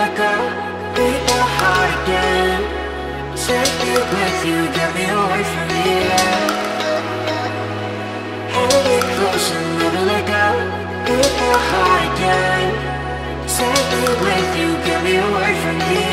let go. Beat my heart again. Take me with you, get me away from here. Hold me close and never let go. Beat my heart again. Take me with you, get me away from here.